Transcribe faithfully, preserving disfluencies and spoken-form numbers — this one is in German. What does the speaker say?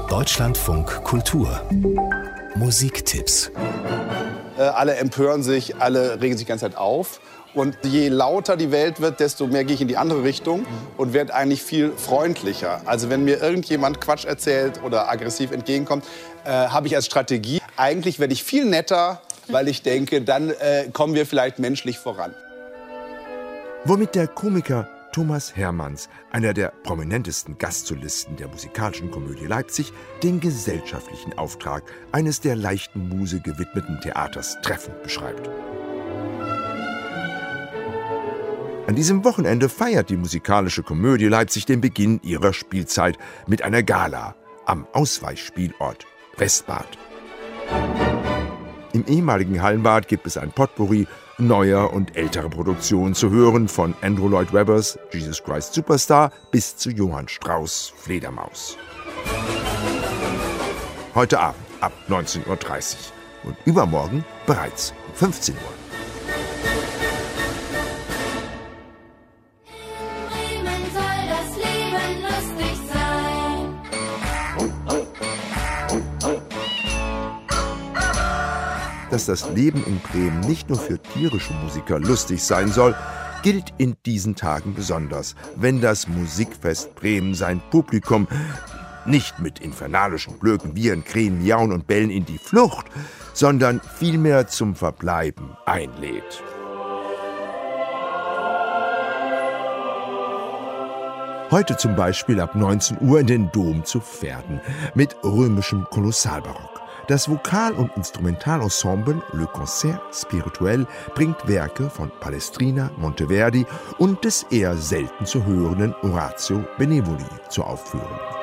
Deutschlandfunk Kultur Musiktipps. Äh, alle empören sich, alle regen sich die ganze Zeit auf. Und je lauter die Welt wird, desto mehr gehe ich in die andere Richtung und werde eigentlich viel freundlicher. Also wenn mir irgendjemand Quatsch erzählt oder aggressiv entgegenkommt, äh, habe ich als Strategie, eigentlich werde ich viel netter, weil ich denke, dann äh, kommen wir vielleicht menschlich voran. Womit der Komiker Thomas Hermanns, einer der prominentesten Gastsolisten der Musikalischen Komödie Leipzig, den gesellschaftlichen Auftrag eines der leichten Muse gewidmeten Theaters treffend beschreibt. An diesem Wochenende feiert die Musikalische Komödie Leipzig den Beginn ihrer Spielzeit mit einer Gala am Ausweichspielort Westbad. Im ehemaligen Hallenbad gibt es ein Potpourri neuer und älterer Produktionen zu hören, von Andrew Lloyd Webbers Jesus Christ Superstar bis zu Johann Strauss Fledermaus. Heute Abend ab neunzehn Uhr dreißig und übermorgen bereits um fünfzehn Uhr. Dass das Leben in Bremen nicht nur für tierische Musiker lustig sein soll, gilt in diesen Tagen besonders, wenn das Musikfest Bremen sein Publikum nicht mit infernalischen Blöken, Viren, Krähen, Miauen und Bellen in die Flucht, sondern vielmehr zum Verbleiben einlädt. Heute zum Beispiel ab neunzehn Uhr in den Dom zu Verden mit römischem Kolossalbarock. Das Vokal- und Instrumentalensemble Le Concert Spirituel bringt Werke von Palestrina, Monteverdi und des eher selten zu hörenden Orazio Benevoli zur Aufführung.